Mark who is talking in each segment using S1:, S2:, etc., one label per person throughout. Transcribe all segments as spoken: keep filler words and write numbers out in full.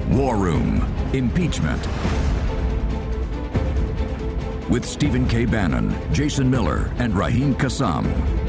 S1: War Room Impeachment. With Stephen K. Bannon, Jason Miller, and Raheem Kassam.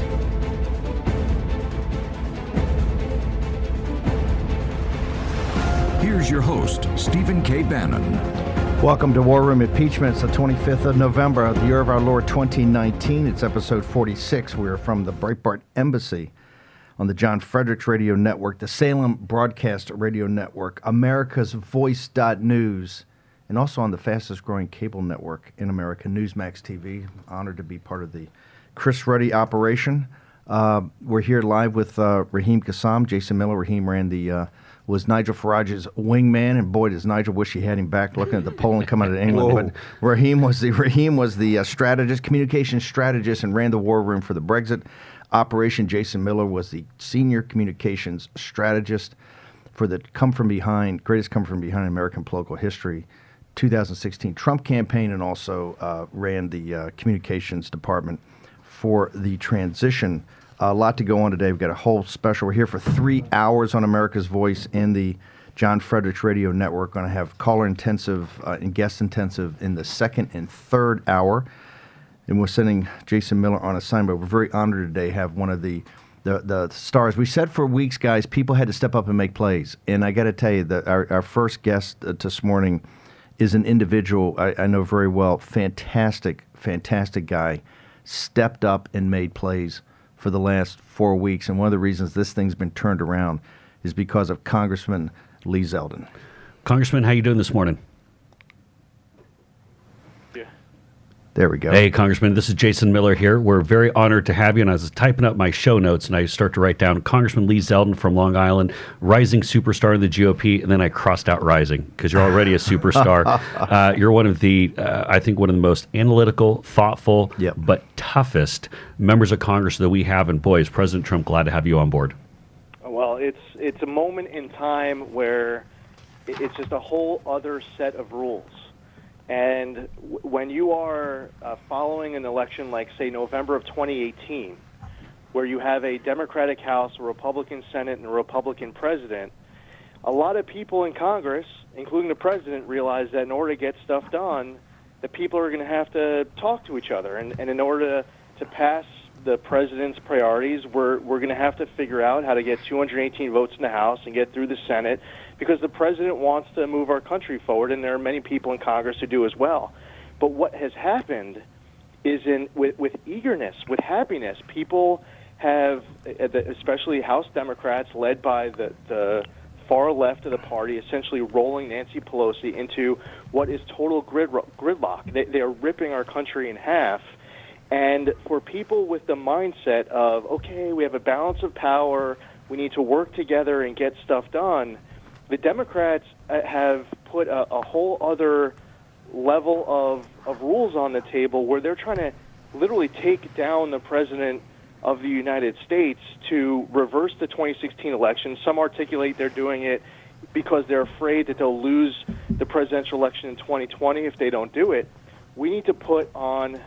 S1: Here's your host, Stephen K. Bannon.
S2: Welcome to War Room Impeachment. It's the twenty-fifth of November, the year of our Lord twenty nineteen. It's episode forty-six. We are from the Breitbart Embassy on the John Fredericks Radio Network, the Salem Broadcast Radio Network, America's Voice dot news, and also on the fastest growing cable network in America, Newsmax T V. Honored to be part of the Chris Ruddy operation. Uh, we're here live with uh, Raheem Kassam. Jason Miller. Raheem ran the... Uh, was Nigel Farage's wingman, and boy, does Nigel wish he had him back looking at the polling coming out of England. Whoa. But Raheem was the Raheem was the uh, strategist, communications strategist, and ran the war room for the Brexit operation. Jason Miller was the senior communications strategist for the come from behind, greatest come from behind in American political history, two thousand sixteen Trump campaign, and also uh, ran the uh, communications department for the transition. A lot to go on today. We've got a whole special. We're here for three hours on America's Voice and the John Fredericks Radio Network. Going to have caller intensive uh, and guest intensive in the second and third hour. And we're sending Jason Miller on assignment. We're very honored today to have one of the, the, the stars. We said for weeks, guys, people had to step up and make plays. And I got to tell you that our, our first guest uh, this morning is an individual I, I know very well. Fantastic, fantastic guy. Stepped up and made plays for the last four weeks, and one of the reasons this thing's been turned around is because of Congressman Lee Zeldin.
S3: Congressman, how you doing this morning?
S2: Yeah. There we go.
S3: Hey, Congressman, this is Jason Miller here. We're very honored to have you, and I was typing up my show notes, and I start to write down Congressman Lee Zeldin from Long Island, rising superstar in the G O P, and then I crossed out rising, because you're already a superstar. uh, you're one of the, uh, I think, one of the most analytical, thoughtful, yep. but toughest members of Congress that we have, and boy, is President Trump glad to have you on board.
S4: Well, it's it's a moment in time where it's just a whole other set of rules. And w- when you are uh, following an election like, say, November of twenty eighteen, where you have a Democratic House, a Republican Senate, and a Republican president, a lot of people in Congress, including the president, realize that in order to get stuff done, the people are going to have to talk to each other. And, and in order to, to pass the president's priorities, we're, we're going to have to figure out how to get two hundred eighteen votes in the House and get through the Senate, because the president wants to move our country forward, and there are many people in Congress who do as well. But what has happened is, in with, with eagerness, with happiness, people have, especially House Democrats led by the, the far left of the party, essentially rolling Nancy Pelosi into what is total grid, gridlock. They, they are ripping our country in half. And for people with the mindset of, okay, we have a balance of power, we need to work together and get stuff done, the Democrats have put a, a whole other level of, of rules on the table where they're trying to literally take down the president of the United States to reverse the twenty sixteen election. Some articulate they're doing it because they're afraid that they'll lose the presidential election in twenty twenty if they don't do it. We need to put on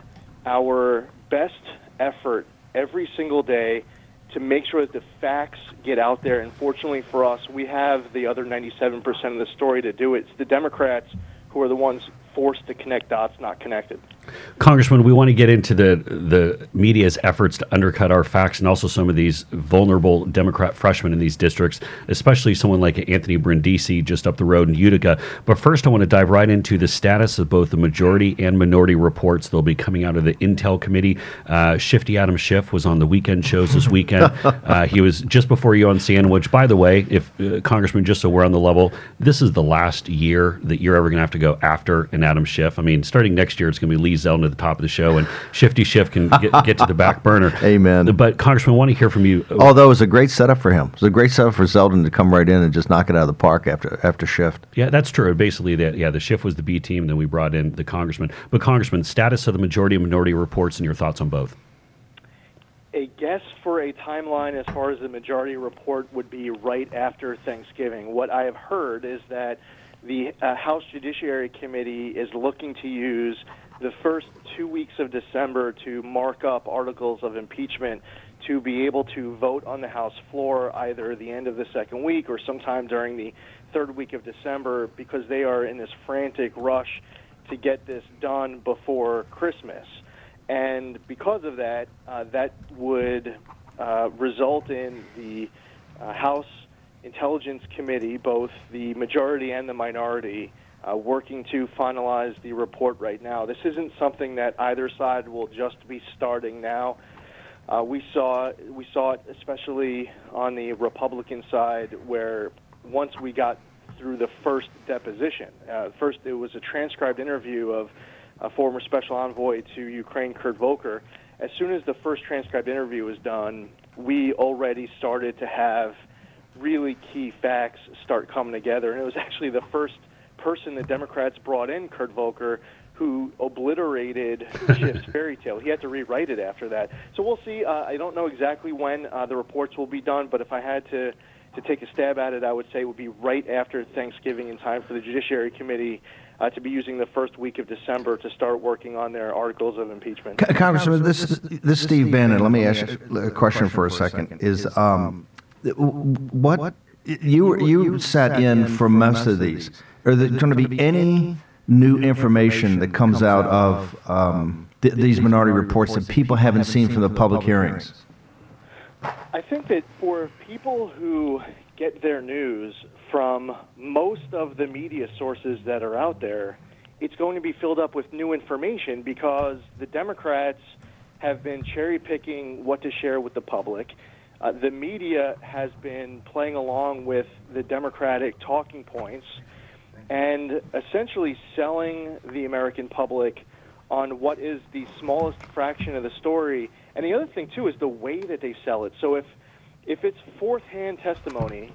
S4: our best effort every single day to make sure that the facts get out there. And fortunately for us, we have the other ninety-seven percent of the story to do it. It's the Democrats who are the ones forced to connect dots, not connected.
S3: Congressman, we want to get into the the media's efforts to undercut our facts, and also some of these vulnerable Democrat freshmen in these districts, especially someone like Anthony Brindisi just up the road in Utica. But first, I want to dive right into the status of both the majority and minority reports that will be coming out of the Intel Committee. Uh, Shifty Adam Schiff was on the weekend shows this weekend. uh, he was just before you on Sandwich. By the way, if uh, Congressman, just so we're on the level, this is the last year that you're ever going to have to go after an Adam Schiff. I mean, starting next year, it's going to be Lee Zeldin at the top of the show, and Shifty Schiff can get, get to the back burner.
S2: Amen.
S3: But, Congressman, I want to hear from you.
S2: Although it was a great setup for him. It was a great setup for Zeldin to come right in and just knock it out of the park after after Schiff.
S3: Yeah, that's true. Basically, that yeah, the Schiff was the B team, and then we brought in the Congressman. But, Congressman, status of the majority and minority reports and your thoughts on both.
S4: A guess for a timeline as far as the majority report would be right after Thanksgiving. What I have heard is that the uh, House Judiciary Committee is looking to use the first two weeks of December to mark up articles of impeachment to be able to vote on the House floor either the end of the second week or sometime during the third week of December, because they are in this frantic rush to get this done before Christmas. And because of that, uh, that would uh, result in the uh, House Intelligence Committee, both the majority and the minority, uh, working to finalize the report right now. This isn't something that either side will just be starting now. Uh, we saw we saw it especially on the Republican side, where once we got through the first deposition, uh, first it was a transcribed interview of a former special envoy to Ukraine, Kurt Volker. As soon as the first transcribed interview was done, we already started to have really key facts start coming together. And it was actually the first person the Democrats brought in, Kurt Volker, who obliterated Schiff's fairy tale. He had to rewrite it after that. So we'll see. Uh, I don't know exactly when uh, the reports will be done, but if I had to, to take a stab at it, I would say it would be right after Thanksgiving, in time for the Judiciary Committee uh, to be using the first week of December to start working on their articles of impeachment.
S2: C- Congressman, this, this is Steve Bannon. Let me ask you a question for a second. Is um, what you you sat in for most of these? Are there going to be any new information that comes out of um, th- these minority reports that people haven't seen from the public hearings?
S4: I think that for people who get their news from most of the media sources that are out there, it's going to be filled up with new information, because the Democrats have been cherry-picking what to share with the public. Uh, the media has been playing along with the Democratic talking points and essentially selling the American public on what is the smallest fraction of the story. And the other thing, too, is the way that they sell it. So if if it's fourth-hand testimony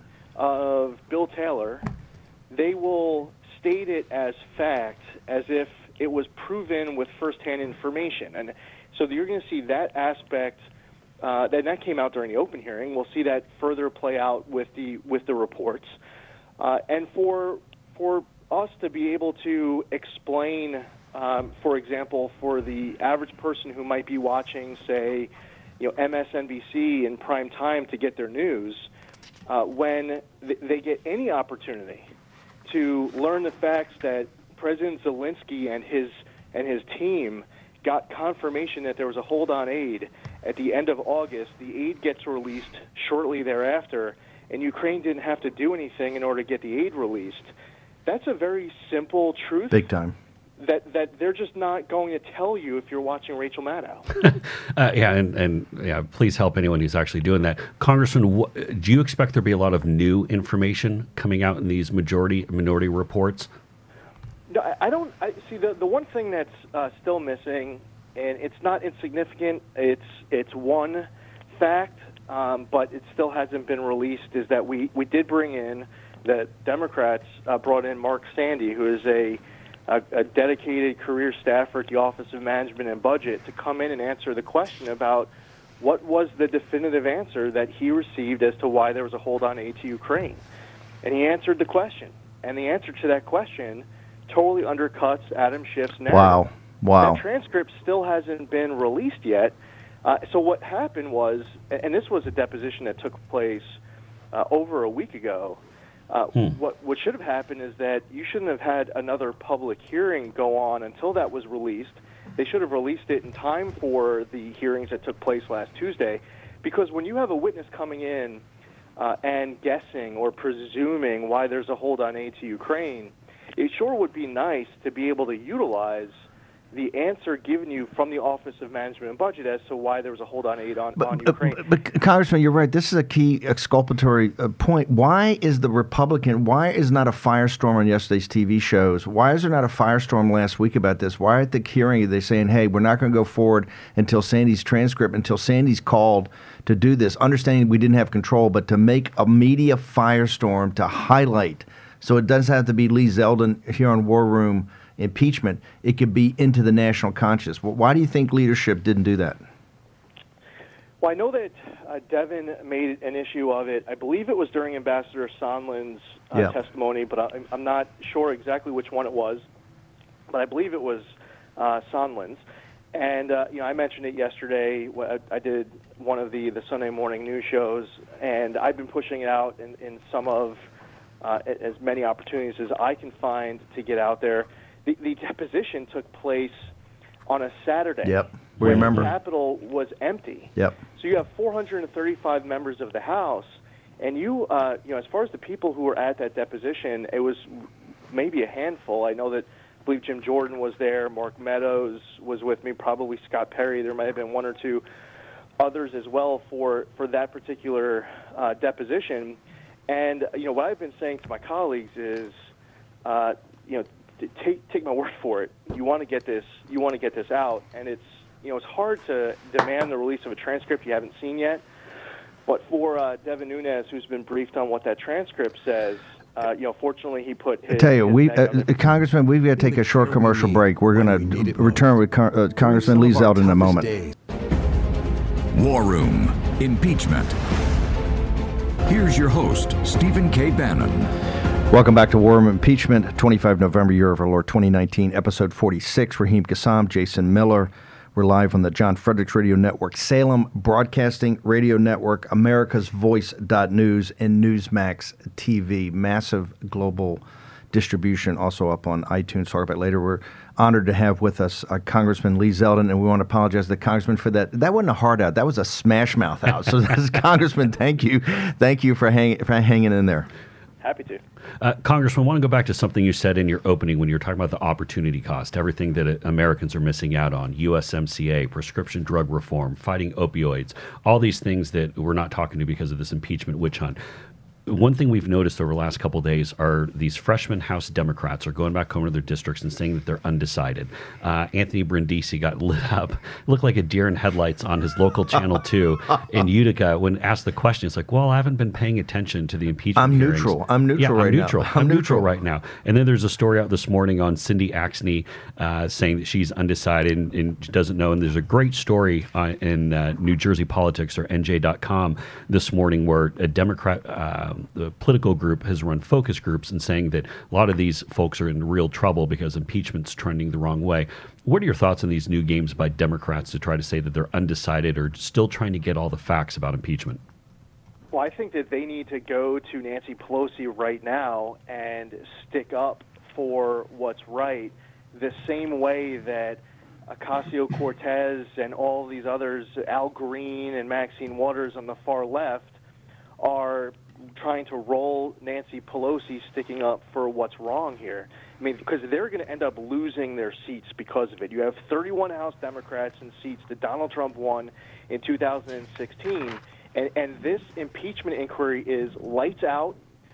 S4: of Bill Taylor, they will state it as fact, as if it was proven with first-hand information. And so you're going to see that aspect, uh, that, that came out during the open hearing. We'll see that further play out with the with the reports. Uh, and for for us to be able to explain, um, for example, for the average person who might be watching, say, you know, M S N B C in prime time to get their news, uh, when th- they get any opportunity to learn the facts that President Zelensky and his and his team got confirmation that there was a hold on aid at the end of August. The aid gets released shortly thereafter, and Ukraine didn't have to do anything in order to get the aid released. That's a very simple truth.
S2: Big time.
S4: That that they're just not going to tell you if you're watching Rachel Maddow.
S3: uh, yeah, and, and yeah, please help anyone who's actually doing that. Congressman, wh- do you expect there to be a lot of new information coming out in these majority minority reports?
S4: No, I, I don't. I, see, the the one thing that's uh, still missing, and it's not insignificant. It's it's one fact, um, but it still hasn't been released. Is that we we did bring in the Democrats uh, brought in Mark Sandy, who is a A, a dedicated career staffer at the Office of Management and Budget, to come in and answer the question about what was the definitive answer that he received as to why there was a hold on aid to Ukraine. And he answered the question. And the answer to that question totally undercuts Adam Schiff's narrative.
S2: Wow. Wow.
S4: That transcript still hasn't been released yet. Uh, so what happened was, and this was a deposition that took place uh, over a week ago, Uh,
S3: hmm.
S4: What what should have happened is that you shouldn't have had another public hearing go on until that was released. They should have released it in time for the hearings that took place last Tuesday, because when you have a witness coming in uh, and guessing or presuming why there's a hold on aid to Ukraine, it sure would be nice to be able to utilize the answer given you from the Office of Management and Budget as to why there was a hold on aid on,
S2: But,
S4: on
S2: but,
S4: Ukraine.
S2: but, but Congressman, you're right. This is a key exculpatory uh, point. Why is the Republican, why is not a firestorm on yesterday's T V shows? Why is there not a firestorm last week about this? Why at the hearing are they saying, hey, we're not going to go forward until Sandy's transcript, until Sandy's called to do this, understanding we didn't have control, but to make a media firestorm to highlight, so it doesn't have to be Lee Zeldin here on War Room impeachment, it could be into the national conscious. Well, why do you think leadership didn't do that?
S4: Well, I know that uh, Devin made an issue of it. I believe it was during Ambassador Sondland's uh,
S2: yeah.
S4: testimony, but I, I'm not sure exactly which one it was. But I believe it was uh, Sondland's. And uh, you know, I mentioned it yesterday. I, I did one of the, the Sunday morning news shows, and I've been pushing it out in, in some of uh, as many opportunities as I can find to get out there. The, the deposition took place on a Saturday.
S2: Yep, we
S4: when
S2: remember.
S4: The Capitol was empty.
S2: Yep.
S4: So you have four hundred thirty-five members of the House, and you, uh, you know, as far as the people who were at that deposition, it was maybe a handful. I know that I believe Jim Jordan was there, Mark Meadows was with me, probably Scott Perry. There might have been one or two others as well for, for that particular uh, deposition. And, you know, what I've been saying to my colleagues is, uh, you know, take take my word for it. You want to get this, you want to get this out, and it's, you know, it's hard to demand the release of a transcript you haven't seen yet. But for uh, Devin Nunes, who's been briefed on what that transcript says, Uh, you know, fortunately, he put his...
S2: I tell you,
S4: his
S2: we,
S4: name
S2: uh,
S4: on the-
S2: Congressman, we've got to take a short commercial break. We're going to return with Con- uh, Congressman Lee Zeldin in a moment.
S1: War Room. Impeachment. Here's your host, Stephen K. Bannon.
S2: Welcome back to War Room Impeachment, twenty-fifth November, year of our Lord twenty nineteen, episode forty-six. Raheem Kassam, Jason Miller. We're live on the John Fredericks Radio Network, Salem Broadcasting Radio Network, America's Voice dot news, and Newsmax T V. Massive global distribution, also up on iTunes. Talk about it later. We're honored to have with us uh, Congressman Lee Zeldin, and we want to apologize to the Congressman for that. That wasn't a hard out. That was a smash mouth out. So, Congressman, thank you. Thank you for, hang, for hanging in there.
S4: Happy to.
S3: Uh, Congressman, I want to go back to something you said in your opening when you were talking about the opportunity cost, everything that uh, Americans are missing out on, U S M C A, prescription drug reform, fighting opioids, all these things that we're not talking to because of this impeachment witch hunt. One thing we've noticed over the last couple of days are these freshman House Democrats are going back home to their districts and saying that they're undecided. Uh, Anthony Brindisi got lit up, looked like a deer in headlights on his local Channel two in Utica when asked the question. It's like, well, I haven't been paying attention to the impeachment
S2: I'm
S3: hearings.
S2: neutral. I'm neutral
S3: yeah,
S2: right
S3: I'm neutral.
S2: now.
S3: I'm,
S2: I'm
S3: neutral.
S2: neutral
S3: right now. And then there's a story out this morning on Cindy Axne uh, saying that she's undecided and, and doesn't know. And there's a great story uh, in uh, New Jersey Politics or N J dot com this morning where a Democrat, uh, the political group has run focus groups and saying that a lot of these folks are in real trouble because impeachment's trending the wrong way. What are your thoughts on these new games by Democrats to try to say that they're undecided or still trying to get all the facts about impeachment?
S4: Well, I think that they need to go to Nancy Pelosi right now and stick up for what's right, the same way that Ocasio-Cortez and all these others, Al Green and Maxine Waters on the far left, are trying to roll Nancy Pelosi sticking up for what's wrong here. I mean, because they're going to end up losing their seats because of it. You have thirty-one House Democrats in seats that Donald Trump won in two thousand sixteen, and, and this impeachment inquiry is lights out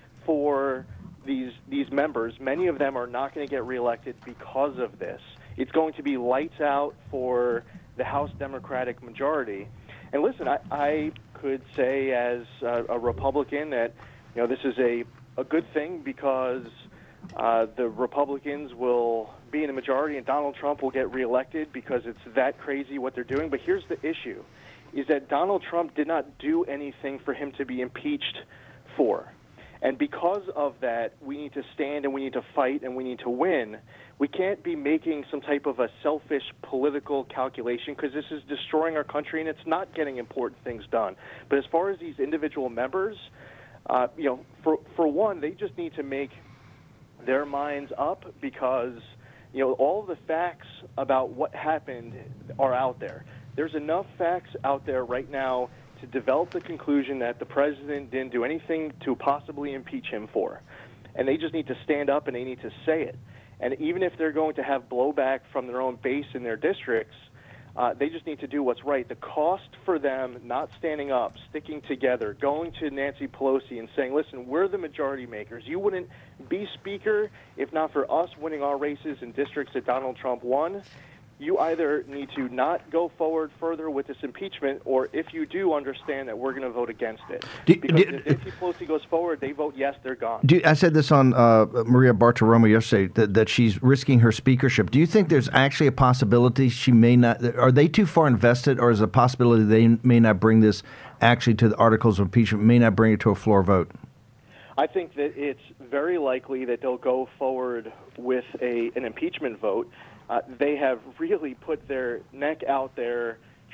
S4: for these these members. Many of them are not going to get reelected because of this. It's going to be lights out for the House Democratic majority. And listen, I, I could say as a, a Republican that, you know, this is a, a good thing because uh, the Republicans will be in a majority and Donald Trump will get reelected because it's that crazy what they're doing. But here's the issue, is that Donald Trump did not do anything for him to be impeached for. And because of that, we need to stand and we need to fight and we need to win. We can't be making some type of a selfish political calculation because this is destroying our country and it's not getting important things done. But as far as these individual members, uh, you know, for for one, they just need to make their minds up because, you know, all the facts about what happened are out there. There's enough facts out there right now to develop the conclusion that the president didn't do anything to possibly impeach him for. And they just need to stand up and they need to say it. And even if they're going to have blowback from their own base in their districts, uh, they just need to do what's right. The cost for them not standing up, sticking together, going to Nancy Pelosi and saying, listen, we're the majority makers. You wouldn't be speaker if not for us winning our races in districts that Donald Trump won. You either need to not go forward further with this impeachment, or if you do, understand that we're going to vote against it.
S2: Do,
S4: because
S2: do,
S4: if Nancy Pelosi goes forward, they vote yes, they're gone.
S2: Do, I said this on uh, Maria Bartiromo yesterday, that, that she's risking her speakership. Do you think there's actually a possibility she may not, are they too far invested, or is a possibility they may not bring this actually to the articles of impeachment, may not bring it to a floor vote?
S4: I think that it's very likely that they'll go forward with a an impeachment vote. Uh, they have really put their neck out there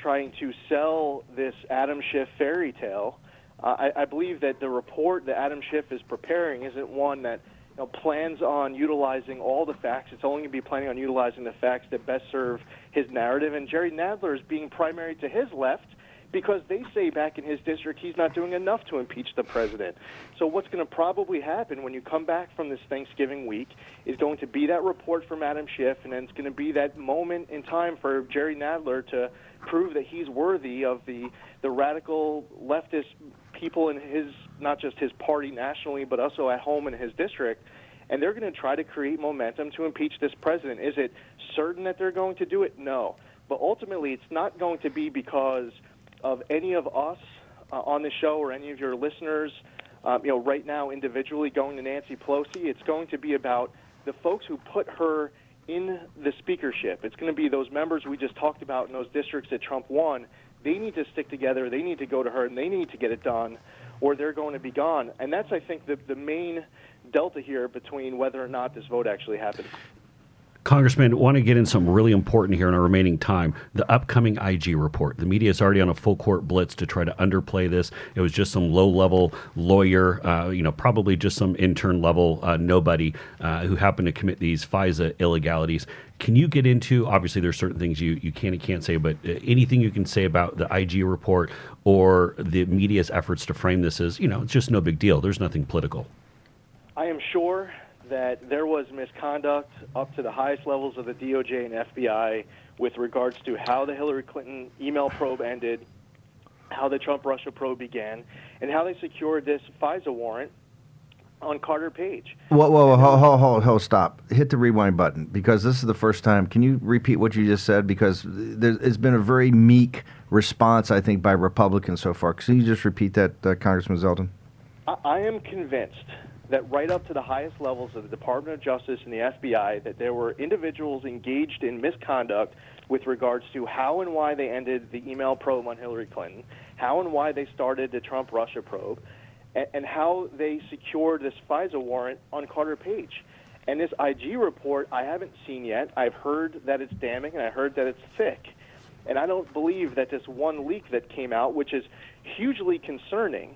S4: trying to sell this Adam Schiff fairy tale. Uh, I, I believe that the report that Adam Schiff is preparing isn't one that you know, plans on utilizing all the facts. It's only going to be planning on utilizing the facts that best serve his narrative. And Jerry Nadler is being primary to his left because they say back in his district he's not doing enough to impeach the president. So what's going to probably happen when you come back from this Thanksgiving week is going to be that report from Adam Schiff, and then it's going to be that moment in time for Jerry Nadler to prove that he's worthy of the, the radical leftist people in his, not just his party nationally, but also at home in his district. And they're going to try to create momentum to impeach this president. Is it certain that they're going to do it? No. But ultimately, it's not going to be because of any of us uh, on the show or any of your listeners, um, you know, right now individually going to Nancy Pelosi. It's going to be about the folks who put her in the speakership. It's going to be those members we just talked about in those districts that Trump won. They need to stick together. They need to go to her, and they need to get it done, or they're going to be gone. And that's, I think, the, the main delta here between whether or not this vote actually happens.
S3: Congressman, want to get in something really important here in our remaining time. The upcoming I G report. The media is already on a full court blitz to try to underplay this. It was just some low-level lawyer, uh, you know, probably just some intern-level uh, nobody uh, who happened to commit these FISA illegalities. Can you get into, obviously there's certain things you, you can and can't say, but uh, anything you can say about the I G report or the media's efforts to frame this as, you know, it's just no big deal. There's nothing political.
S4: I am sure that there was misconduct up to the highest levels of the D O J and F B I with regards to how the Hillary Clinton email probe ended, how the Trump-Russia probe began, and how they secured this FISA warrant on Carter Page.
S2: Whoa, whoa, whoa, hold, hold, hold, hold, stop. Hit the rewind button, because this is the first time. Can you repeat what you just said? Because there's been a very meek response, I think, by Republicans so far. Can you just repeat that, uh, Congressman Zeldin?
S4: I, I am convinced that right up to the highest levels of the Department of Justice and the F B I, that there were individuals engaged in misconduct with regards to how and why they ended the email probe on Hillary Clinton, how and why they started the Trump-Russia probe, and, and how they secured this FISA warrant on Carter Page. And this I G report I haven't seen yet. I've heard that it's damning, and I heard that it's thick. And I don't believe that this one leak that came out, which is hugely concerning,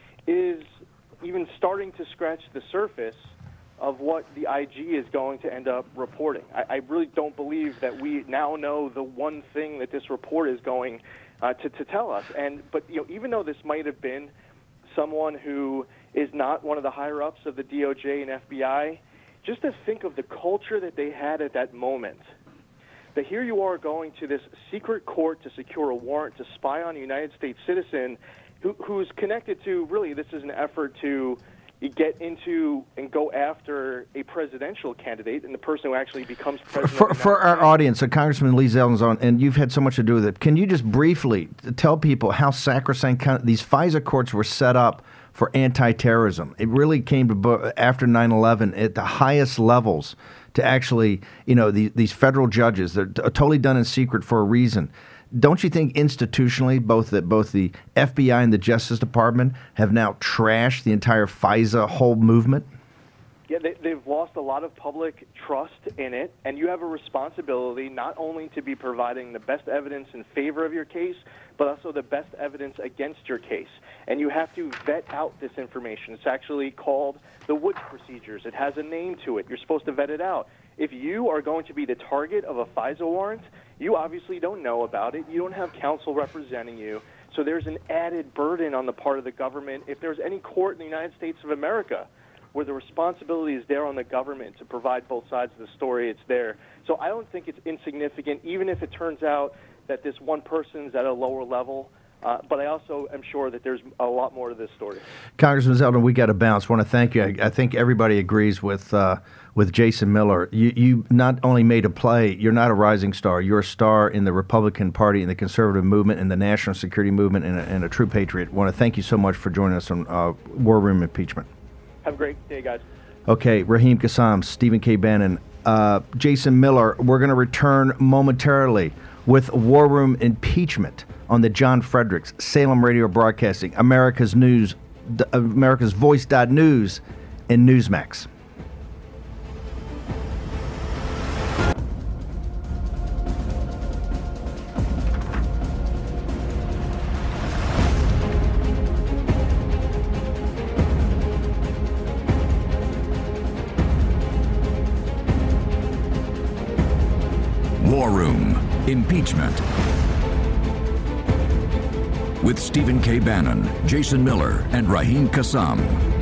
S4: is even starting to scratch the surface of what the I G is going to end up reporting. I, I really don't believe that we now know the one thing that this report is going uh, to, to tell us. And but you know, even though this might have been someone who is not one of the higher-ups of the D O J and F B I, just to think of the culture that they had at that moment. That here you are going to this secret court to secure a warrant to spy on a United States citizen Who, who's connected to, really, this is an effort to get into and go after a presidential candidate and the person who actually becomes president.
S2: For, for our audience, so Congressman Lee Zeldin's on, and you've had so much to do with it. Can you just briefly tell people how sacrosanct these FISA courts were set up for anti-terrorism? It really came to after nine eleven at the highest levels to actually, you know, the, these federal judges, they're totally done in secret for a reason. Don't you think institutionally, both that both the F B I and the Justice Department have now trashed the entire FISA whole movement?
S4: Yeah, they, they've lost a lot of public trust in it, and you have a responsibility not only to be providing the best evidence in favor of your case, but also the best evidence against your case. And you have to vet out this information. It's actually called the Woods procedures. It has a name to it. You're supposed to vet it out. If you are going to be the target of a FISA warrant, you obviously don't know about it. You don't have counsel representing you. So there's an added burden on the part of the government. If there's any court in the United States of America where the responsibility is there on the government to provide both sides of the story, it's there. So I don't think it's insignificant, even if it turns out that this one person's at a lower level. Uh, but I also am sure that there's a lot more to this story.
S2: Congressman Zeldin, we got to bounce. I want to thank you. I, I think everybody agrees with uh, with Jason Miller. You, you not only made a play, you're not a rising star. You're a star in the Republican Party, in the conservative movement, in the national security movement, and a, and a true patriot. I want to thank you so much for joining us on uh, War Room Impeachment.
S4: Have a great day, guys.
S2: Okay, Raheem Kassam, Stephen K. Bannon, uh, Jason Miller. We're going to return momentarily with War Room Impeachment on the John Fredericks, Salem Radio Broadcasting, America's News, America's Voice.news, and Newsmax.
S1: War Room: Impeachment. With Stephen K. Bannon, Jason Miller, and Raheem Kassam.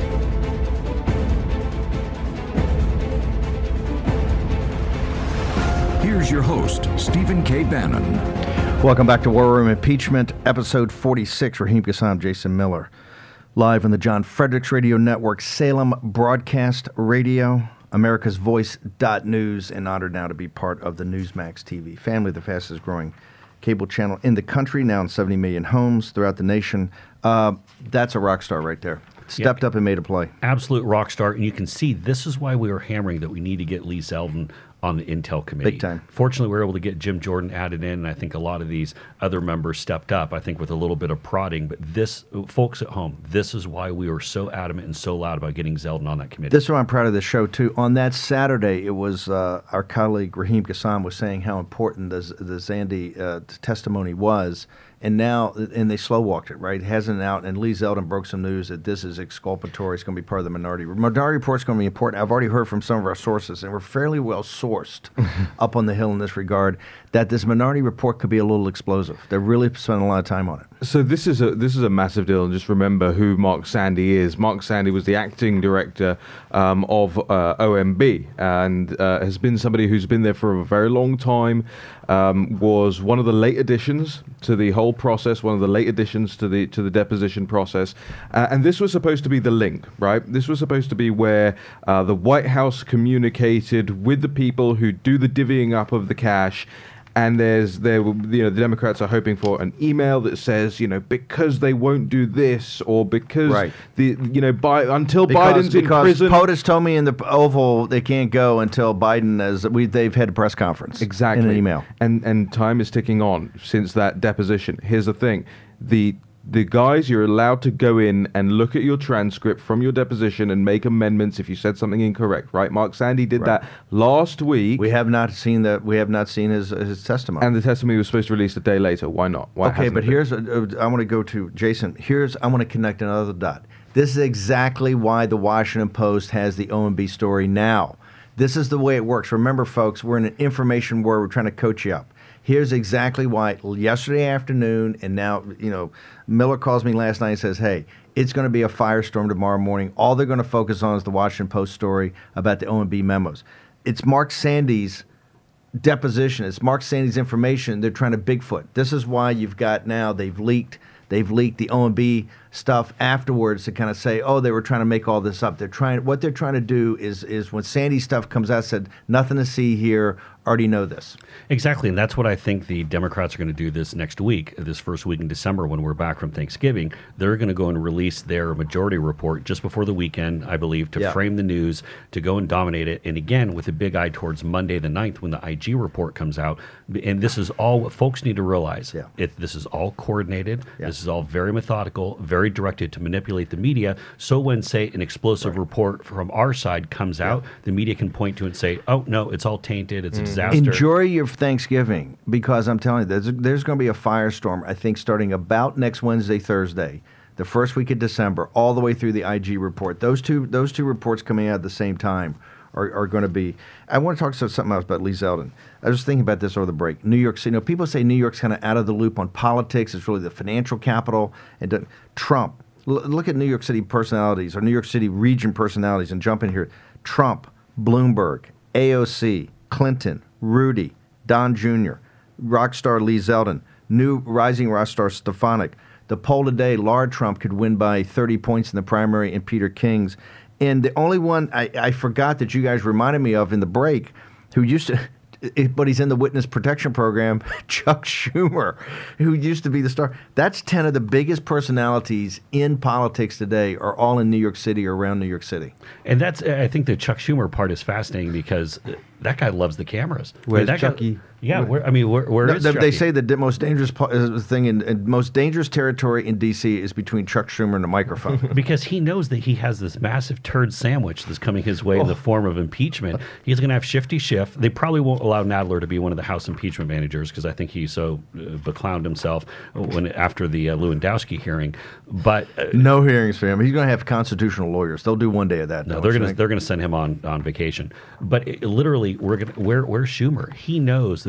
S1: Here's your host, Stephen K. Bannon.
S2: Welcome back to War Room Impeachment, episode forty-six. Raheem Kassam, Jason Miller. Live on the John Fredericks Radio Network, Salem Broadcast Radio, America's Voice dot news, and honored now to be part of the Newsmax T V family, the fastest growing cable channel in the country, now in seventy million homes throughout the nation. Uh, that's a rock star right there. Stepped yeah. up and made a play.
S3: Absolute rock star. And you can see this is why we were hammering that we need to get Lee Zeldin on the Intel Committee.
S2: Big time.
S3: Fortunately, we were able to get Jim Jordan added in, and I think a lot of these other members stepped up, I think, with a little bit of prodding. But this, folks at home, this is why we were so adamant and so loud about getting Zeldin on that committee.
S2: This is why I'm proud of this show, too. On that Saturday, it was uh, our colleague Raheem Kassam was saying how important the, the Zandy uh, testimony was. And now, and they slow walked it, right? It hasn't out, and Lee Zeldin broke some news that this is exculpatory. It's going to be part of the minority. Minority Report's going to be important. I've already heard from some of our sources, and we're fairly well sourced up on the Hill in this regard, that this Minority Report could be a little explosive. They're really spending a lot of time on it.
S5: So this is a this is a massive deal, and just remember who Mark Sandy is. Mark Sandy was the acting director um, of uh, O M B, and uh, has been somebody who's been there for a very long time. Um, was one of the late additions to the whole process, one of the late additions to the to the deposition process, uh, and this was supposed to be the link, right? This was supposed to be where uh, the White House communicated with the people who do the divvying up of the cash. And there's there, you know, the Democrats are hoping for an email that says, you know, because they won't do this, or because
S2: right.
S5: the, you know, by until
S2: because,
S5: Biden's in
S2: because
S5: prison.
S2: Because POTUS told me in the Oval they can't go until Biden has we they've had a press conference.
S5: Exactly.
S2: In an email.
S5: And and time is ticking on since that deposition. Here's the thing: the The guys, you're allowed to go in and look at your transcript from your deposition and make amendments if you said something incorrect, right? Mark Sandy did
S2: right.
S5: that last week.
S2: We have not seen that. We have not seen his his testimony.
S5: And the testimony was supposed to release a day later. Why not? Why
S2: okay, but
S5: it
S2: here's a, I want to go to Jason. Here's I want to connect another dot. This is exactly why the Washington Post has the O M B story now. This is the way it works. Remember, folks, we're in an information war. We're trying to coach you up. Here's exactly why. Yesterday afternoon, and now, you know, Miller calls me last night and says, hey, it's going to be a firestorm tomorrow morning. All they're going to focus on is the Washington Post story about the O M B memos. It's Mark Sandy's deposition. It's Mark Sandy's information. They're trying to Bigfoot. This is why you've got now, they've leaked. They've leaked the O M B stuff afterwards to kind of say, oh, they were trying to make all this up. They're trying. What they're trying to do is, is when Sandy stuff comes out, said nothing to see here. Already know this.
S3: Exactly, and that's what I think the Democrats are going to do this next week, this first week in December when we're back from Thanksgiving. They're going to go and release their majority report just before the weekend, I believe, to
S2: yeah.
S3: frame the news, to go and dominate it. And again, with a big eye towards Monday the ninth when the I G report comes out. And this is all what folks need to realize.
S2: Yeah.
S3: It, this is all coordinated.
S2: Yeah.
S3: This is all very methodical, very directed to manipulate the media. So when, say, an explosive right. report from our side comes yeah. out, the media can point to it and say, oh, no, it's all tainted. It's mm. a disaster.
S2: Enjoy your Thanksgiving, because I'm telling you, there's, there's going to be a firestorm, I think, starting about next Wednesday, Thursday, the first week of December, all the way through the I G report. Those two those two reports coming out at the same time are, are going to be... I want to talk about something else about Lee Zeldin. I was thinking about this over the break. New York City. You know, people say New York's kind of out of the loop on politics. It's really the financial capital. And uh, Trump. L- look at New York City personalities, or New York City region personalities, and jump in here. Trump, Bloomberg, A O C, Clinton, Rudy, Don Junior, rock star Lee Zeldin, new rising rock star Stefanik. The poll today, Lard Trump could win by thirty points in the primary, and Peter King's. And the only one I, I forgot that you guys reminded me of in the break, who used to, but he's in the witness protection program, Chuck Schumer, who used to be the star. That's ten of the biggest personalities in politics today are all in New York City or around New York City.
S3: And that's, I think the Chuck Schumer part is fascinating because that guy loves the cameras.
S5: Where's
S3: I mean, that
S5: Chucky?
S3: Guy, yeah, where, I mean, where, where
S2: no,
S3: is
S2: they,
S3: Chucky?
S2: They say the di- most dangerous po- uh, thing in, in most dangerous territory in D C is between Chuck Schumer and the microphone.
S3: Because he knows that he has this massive turd sandwich that's coming his way oh. in the form of impeachment. He's going to have Shifty Schiff. They probably won't allow Nadler to be one of the House impeachment managers because I think he so uh, beclowned himself when after the uh, Lewandowski hearing. But uh,
S2: no hearings for him. He's going to have constitutional lawyers. They'll do one day of that.
S3: No, they're going to they're going to send him on on vacation. But it, literally, we're going where where's Schumer? He knows that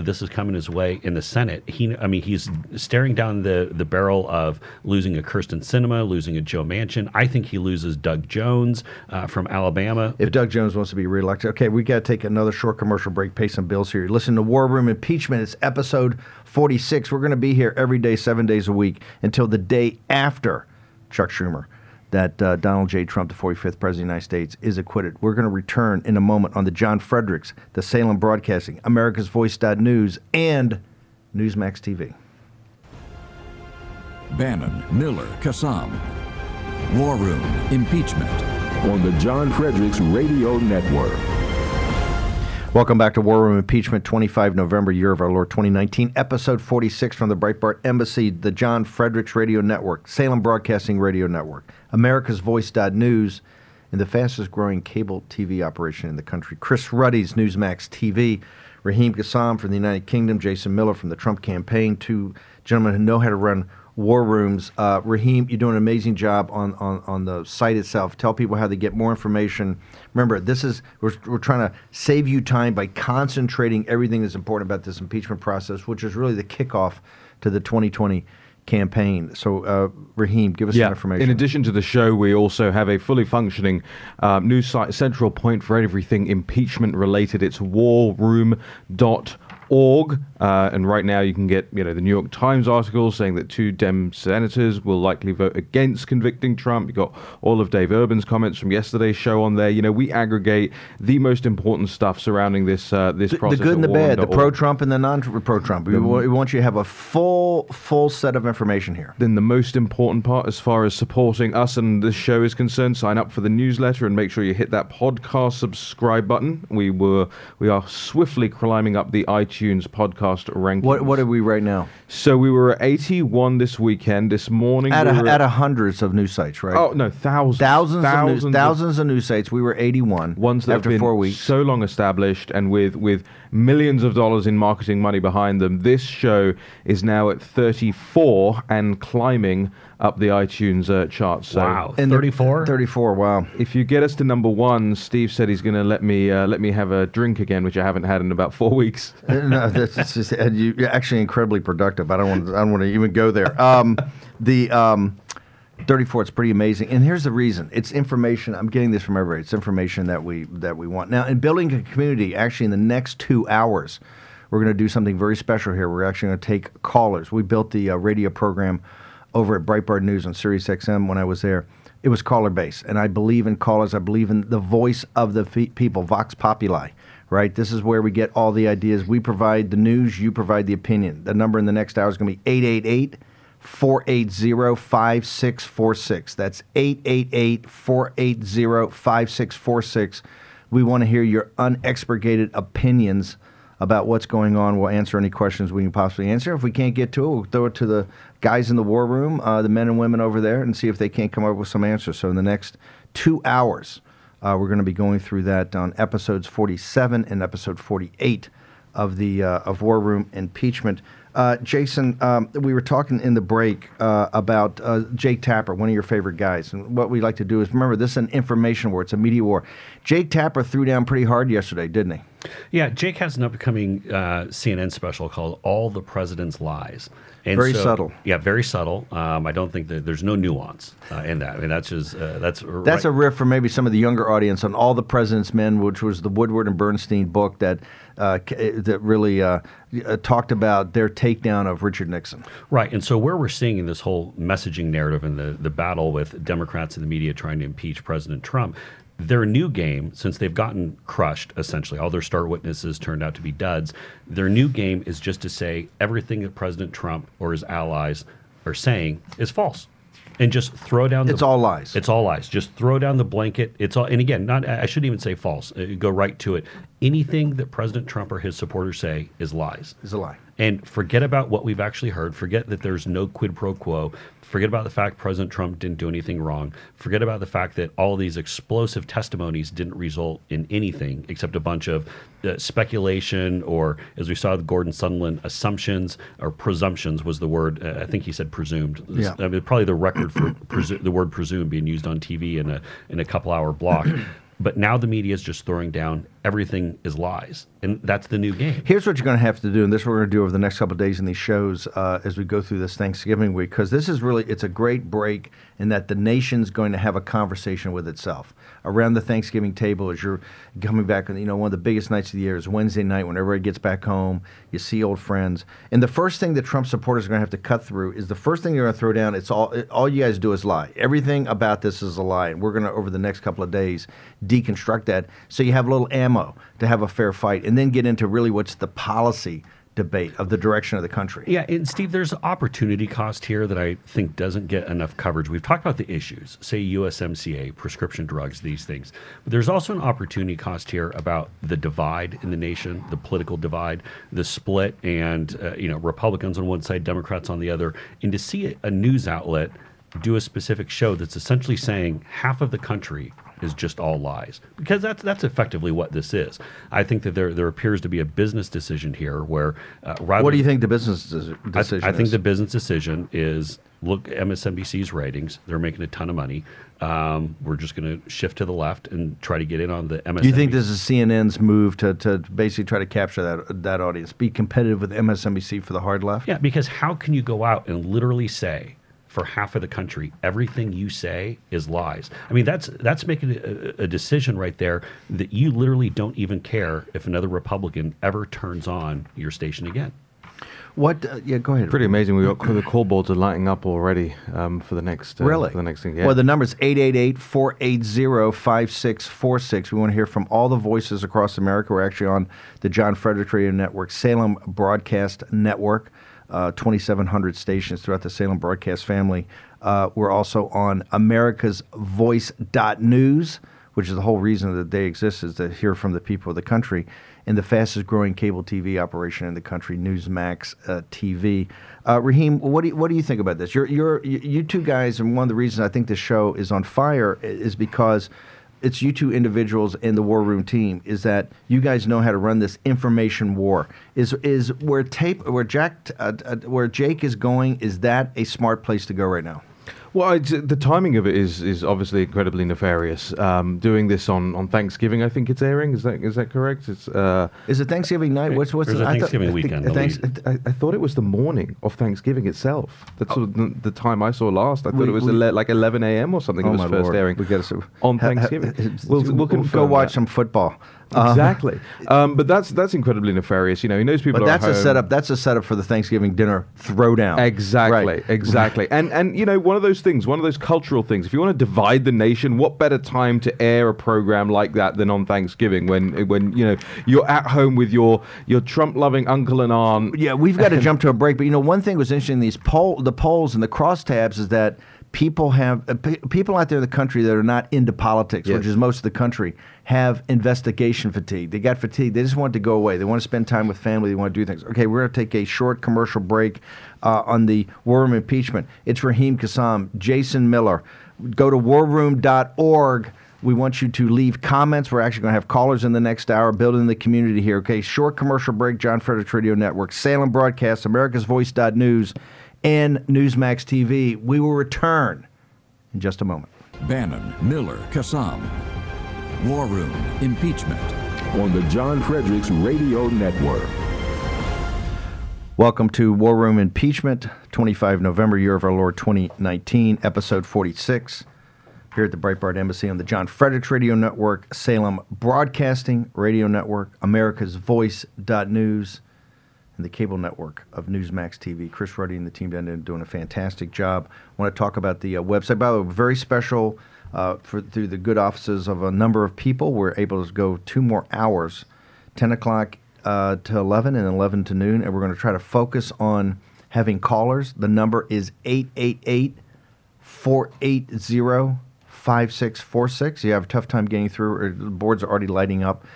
S3: that this is coming his way in the Senate. He, I mean, he's staring down the, the barrel of losing a Kirsten Sinema, losing a Joe Manchin. I think he loses Doug Jones uh, from Alabama.
S2: If Doug Jones wants to be reelected. Okay, we got to take another short commercial break, pay some bills here. Listen to War Room Impeachment. It's episode forty-six. We're going to be here every day, seven days a week, until the day after Chuck Schumer, that uh, Donald J. Trump, the forty-fifth President of the United States, is acquitted. We're going to return in a moment on the John Fredericks, the Salem Broadcasting, America's Voice News, and Newsmax T V.
S1: Bannon, Miller, Kassam. War Room Impeachment.
S6: On the John Fredericks Radio Network.
S2: Welcome back to War Room Impeachment, twenty-fifth of November, year of our Lord twenty nineteen, episode forty-six from the Breitbart Embassy, the John Fredericks Radio Network, Salem Broadcasting Radio Network, America's Voice News, and the fastest growing cable T V operation in the country. Chris Ruddy's Newsmax T V, Raheem Kassam from the United Kingdom, Jason Miller from the Trump campaign, two gentlemen who know how to run war rooms. Uh, Raheem, you're doing an amazing job on, on, on the site itself. Tell people how to get more information. Remember, this is we're, we're trying to save you time by concentrating everything that's important about this impeachment process, which is really the kickoff to the twenty twenty campaign. So, uh, Raheem, give us
S5: yeah.
S2: some information.
S5: In addition to the show, we also have a fully functioning um, news site, central point for everything impeachment related. It's war room dot org. Uh, and right now you can get, you know, the New York Times article saying that two Dem senators will likely vote against convicting Trump. You got all of Dave Urban's comments from yesterday's show on there. You know, we aggregate the most important stuff surrounding this uh, this
S2: the,
S5: process.
S2: The good and the bad, the
S5: pro
S2: pro-Trump and the non-pro-Trump. We, we want you to have a full, full set of information here.
S5: Then the most important part, as far as supporting us and this show is concerned, sign up for the newsletter and make sure you hit that podcast subscribe button. We were we are swiftly climbing up the iTunes podcast rankings.
S2: What what are we right now?
S5: So we were at eighty-one this weekend. This morning,
S2: At
S5: we
S2: a,
S5: were
S2: at a hundreds of news sites, right?
S5: oh no, thousands,
S2: thousands,
S5: thousands,
S2: of news, thousands of news sites. We were eighty-one.
S5: Ones that
S2: after
S5: have been
S2: four weeks.
S5: so long established and with with millions of dollars in marketing money behind them. This show is now at thirty-four and climbing up the iTunes uh, charts. So
S3: Wow,
S2: And the-
S3: thirty-four?
S2: thirty-four. Wow.
S5: if you get us to number one, Steve said he's going to let me uh, let me have a drink again, which I haven't had in about four weeks.
S2: Uh, no, that's it's just, and you, you're actually incredibly productive. I don't want to, I don't want to even go there. Um, the um, thirty-four, it's pretty amazing. And here's the reason: it's information. I'm getting this from everybody. It's information that we that we want. Now, in building a community, actually, in the next two hours, we're going to do something very special here. We're actually going to take callers. We built the uh, radio program over at Breitbart News on Sirius X M when I was there. It was caller based, and I believe in callers. I believe in the voice of the fe- people, Vox Populi. Right, this is where we get all the ideas. We provide the news, you provide the opinion. The number in the next hour is going to be eight eight eight, four eight zero, five six four six. That's eight eight eight, four eight zero, five six four six. We want to hear your unexpurgated opinions about what's going on. We'll answer any questions we can possibly answer. If we can't get to it, we'll throw it to the guys in the war room, uh, the men and women over there, and see if they can't come up with some answers. So in the next two hours, uh, we're going to be going through that on episodes forty-seven and episode forty-eight of the uh, of War Room Impeachment. Uh, Jason, um, we were talking in the break uh, about uh, Jake Tapper, one of your favorite guys. And what we like to do is, remember, this is an information war. It's a media war. Jake Tapper threw down pretty hard yesterday, didn't he?
S3: Yeah, Jake has an upcoming uh, C N N special called All the President's Lies. And
S2: Very
S3: so-
S2: subtle.
S3: Yeah, very subtle. Um, I don't think that there's no nuance uh, in that. I mean, that's just, uh, that's
S2: That's
S3: right.
S2: a riff for maybe some of the younger audience on All the President's Men, which was the Woodward and Bernstein book that uh, c- that really uh, uh, talked about their takedown of Richard Nixon.
S3: Right. And so where we're seeing in this whole messaging narrative and the, the battle with Democrats and the media trying to impeach President Trump, their new game, since they've gotten crushed, essentially, all their star witnesses turned out to be duds, their new game is just to say everything that President Trump or his allies are saying is false. And just throw down the...
S2: It's all lies.
S3: It's all lies. Just throw down the blanket. It's all... And again, not. I shouldn't even say false. Uh, go right to it. Anything that President Trump or his supporters say is lies.
S2: It's a lie.
S3: And forget about what we've actually heard. Forget that there's no quid pro quo. Forget about the fact President Trump didn't do anything wrong. Forget about the fact that all of these explosive testimonies didn't result in anything except a bunch of uh, speculation or, as we saw with Gordon Sondland, assumptions or presumptions was the word. Uh, I think he said presumed.
S2: Yeah.
S3: I mean, probably the record for presu- the word presumed being used on T V in a in a couple hour block. But now the media is just throwing down everything is lies. And that's the new game.
S2: Here's what you're going to have to do, and this is what we're going to do over the next couple of days in these shows uh, as we go through this Thanksgiving week, because this is really, it's a great break in that the nation's going to have a conversation with itself. Around the Thanksgiving table as you're coming back, you know, one of the biggest nights of the year is Wednesday night when everybody gets back home, you see old friends. And the first thing that Trump supporters are going to have to cut through is the first thing they're going to throw down, it's all, all you guys do is lie. Everything about this is a lie. And we're going to, over the next couple of days, deconstruct that so you have a little ammo to have a fair fight, and then get into really what's the policy debate of the direction of the country.
S3: Yeah, and Steve, there's opportunity cost here that I think doesn't get enough coverage. We've talked about the issues, say U S M C A, prescription drugs, these things. But there's also an opportunity cost here about the divide in the nation, the political divide, the split, and uh, you know, Republicans on one side, Democrats on the other. And to see a, a news outlet do a specific show that's essentially saying half of the country is just all lies, because that's that's effectively what this is. I think that there there appears to be a business decision here where uh, rather.
S2: What do you think the business des- decision
S3: I, I think
S2: is?
S3: the business decision is look at M S N B C's ratings. They're making a ton of money. Um, we're just going to shift to the left and try to get in on the M S N B C.
S2: Do you think this is C N N's move to, to basically try to capture that that audience, be competitive with M S N B C for the hard left?
S3: Yeah, because how can you go out and literally say, for half of the country, everything you say is lies? I mean, that's that's making a, a decision right there that you literally don't even care if another Republican ever turns on your station again.
S2: What? Uh, yeah, go ahead.
S5: Pretty amazing. We got the call boards are lighting up already um, for the next. Uh,
S2: Really?
S5: For the next thing. Yeah.
S2: Well, the number is eight eight eight, four eight zero, five six four six. We want to hear from all the voices across America. We're actually on the John Frederick Radio Network, Salem Broadcast Network. Uh, twenty-seven hundred stations throughout the Salem broadcast family. Uh, we're also on America's Voice dot news, which is the whole reason that they exist, is to hear from the people of the country, and the fastest growing cable T V operation in the country, Newsmax uh, T V. Uh, Raheem, what do you, what do you think about this? You're, you're, you two guys, and one of the reasons I think this show is on fire is because it's you two individuals in the War Room team, is that you guys know how to run this information war. Is is where tape where Jack uh, uh, where Jake is going? Is that a smart place to go right now?
S5: Well, it's, the timing of it is is obviously incredibly nefarious. Um, doing this on, on Thanksgiving, I think it's airing. Is that is that correct? It's uh,
S2: Is it Thanksgiving night? What's what's
S3: There's
S2: the,
S3: a
S2: I thought-
S3: Thanksgiving
S2: I think-
S3: weekend,
S2: I
S3: I
S2: think-
S3: believe.
S5: I, I thought it was the morning of Thanksgiving itself. That's sort of the, the time I saw last. I thought
S2: We-
S5: it was
S2: we-
S5: ele- like eleven a.m. or something.
S2: Oh
S5: it
S2: my
S5: was first
S2: Lord.
S5: airing
S2: We gotta see-
S5: on
S2: ha- ha-
S5: Thanksgiving.
S2: we'll,
S5: we'll,
S2: we'll go
S5: confirm
S2: watch
S5: that.
S2: some football. Uh,
S5: Exactly, um, but that's that's incredibly nefarious. You know, he knows people
S2: But
S5: are
S2: that's
S5: at
S2: a
S5: home.
S2: setup. That's a setup for the Thanksgiving dinner throwdown.
S5: Exactly,
S2: Right.
S5: exactly. And and you know, one of those things, one of those cultural things. If you want to divide the nation, what better time to air a program like that than on Thanksgiving, when when you know you're at home with your your Trump-loving uncle and aunt.
S2: Yeah, we've got to jump to a break. But you know, one thing was interesting: these poll, the polls and the crosstabs, is that people have uh, p- people out there in the country that are not into politics,
S5: Yes.
S2: which is most of the country, have investigation fatigue. They got fatigue. They just want it to go away. They want to spend time with family. They want to do things. Okay, we're going to take a short commercial break uh, on the War Room impeachment. It's Raheem Kassam, Jason Miller. Go to war room dot org. We want you to leave comments. We're actually going to have callers in the next hour, building the community here. Okay, short commercial break, John Frederick Radio Network, Salem Broadcast, America's Voice dot news, and Newsmax T V. We will return in just a moment.
S1: Bannon, Miller, Kassam. War Room, Impeachment.
S6: On the John Fredericks Radio Network.
S2: Welcome to War Room Impeachment, twenty-fifth November, year of our Lord twenty nineteen, episode forty-six. Here at the Breitbart Embassy on the John Fredericks Radio Network, Salem Broadcasting Radio Network, America's Voice dot news, and the cable network of Newsmax T V. Chris Ruddy and the team down there doing a fantastic job. I want to talk about the uh, website. By the way, very special uh, for through the good offices of a number of people. We're able to go two more hours, ten o'clock uh, to eleven and eleven to noon, and we're going to try to focus on having callers. The number is eight eight eight, four eight zero, five six four six. You have a tough time getting through, or the boards are already lighting up.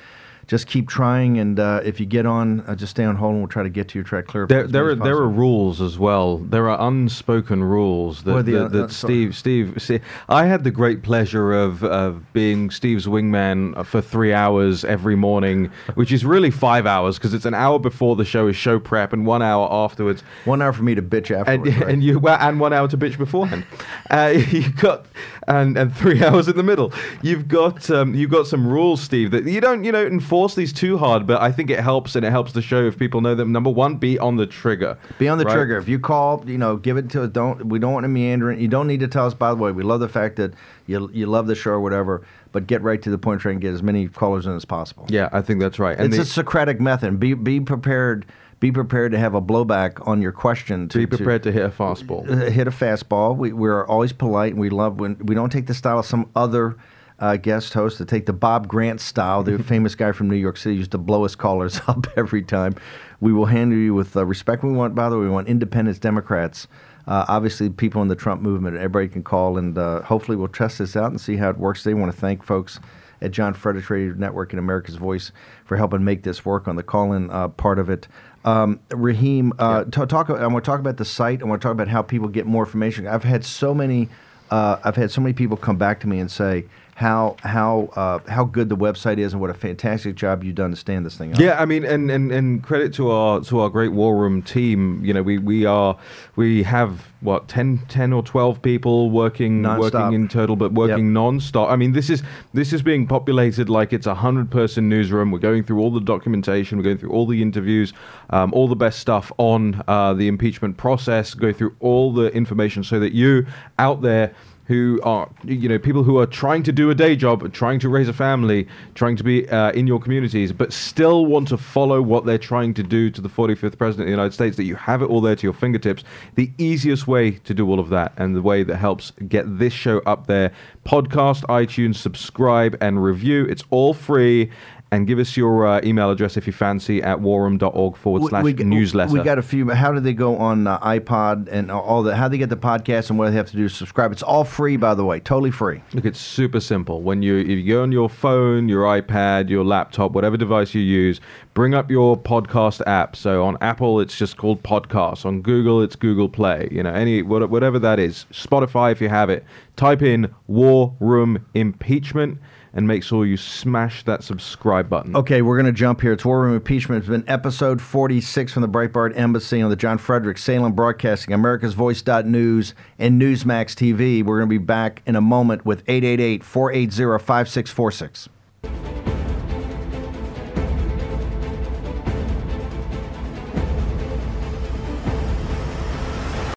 S2: just keep trying, and uh, if you get on, uh, just stay on hold, and we'll try to get to you, try to clear up.
S5: There,
S2: as
S5: there
S2: many
S5: are
S2: as
S5: there are
S2: possible.
S5: rules as well. There are unspoken rules that,
S2: What are the,
S5: that,
S2: uh,
S5: that
S2: uh, sorry.
S5: Steve Steve. See, I had the great pleasure of of being Steve's wingman for three hours every morning, which is really five hours because it's an hour before the show is show prep and one hour afterwards.
S2: One hour for me to bitch
S5: And,
S2: afterwards. right?
S5: and you well, and one hour to bitch beforehand. uh, you got and and three hours in the middle. You've got um, you've got some rules, Steve, that you don't you know enforce these too hard, but I think it helps, and it helps the show if people know them. Number one, be on the trigger.
S2: Be on the
S5: right?
S2: trigger. If you call, you know, give it to us. Don't we don't want to meander. You don't need to tell us. By the way, we love the fact that you you love the show or whatever, but get right to the point. Try and get as many callers in as possible.
S5: Yeah, I think that's right. And
S2: It's
S5: the-
S2: a Socratic method. Be be prepared. Be prepared to have a blowback on your question. To,
S5: be prepared to, hit a fastball.
S2: to uh, hit a fastball. We we're always polite, and we love when we don't take the style of some other uh, guest host to take the Bob Grant style. The famous guy from New York City used to blow his callers up every time. We will handle you with uh, respect. We want, by the way, we want independents, Democrats. Uh, obviously, people in the Trump movement. Everybody can call, and uh, hopefully, we'll test this out and see how it works. They want to thank folks at John Fredericks Radio Network and America's Voice for helping make this work on the call-in uh, part of it. Um, Raheem, uh,
S5: Yeah.
S2: t- talk. I want to talk about the site. I want to talk about how people get more information. I've had so many. Uh, I've had so many people come back to me and say how how uh, how good the website is and what a fantastic job you've done to stand this thing up.
S5: Yeah, I mean, and, and, and credit to our to our great War Room team. You know, we, we are we have what ten, ten or twelve people working
S2: Non-stop.
S5: working in total, but working
S2: Yep.
S5: non-stop. I mean, this is this is being populated like it's a hundred person newsroom. We're going through all the documentation. We're going through all the interviews, um, all the best stuff on uh, the impeachment process. Go through all the information so that you out there, who are, you know, people who are trying to do a day job, trying to raise a family, trying to be uh, in your communities, but still want to follow what they're trying to do to the forty-fifth President of the United States, that you have it all there to your fingertips. The easiest way to do all of that, and the way that helps get this show up there, podcast, iTunes, subscribe, and review. It's all free. And give us your uh, email address if you fancy at warroom.org forward
S2: We-
S5: slash
S2: we, g-
S5: newsletter.
S2: We got a few. How do they go on uh, iPod and all that? How do they get the podcast and what do they have to do to subscribe? It's all free, by the way, totally free.
S5: Look, it's super simple. When you if you go on your phone, your iPad, your laptop, whatever device you use, bring up your podcast app. So on Apple, it's just called Podcasts. On Google, it's Google Play. You know, any what- whatever that is. Spotify, if you have it. Type in War Room Impeachment and make sure you smash that subscribe button.
S2: Okay, we're going to jump here. It's War Room Impeachment. It's been episode forty-six from the Breitbart Embassy on the John Fredericks Salem Broadcasting, America's Voice News, and Newsmax T V. We're going to be back in a moment with eight eight eight, four eight zero, five six four six.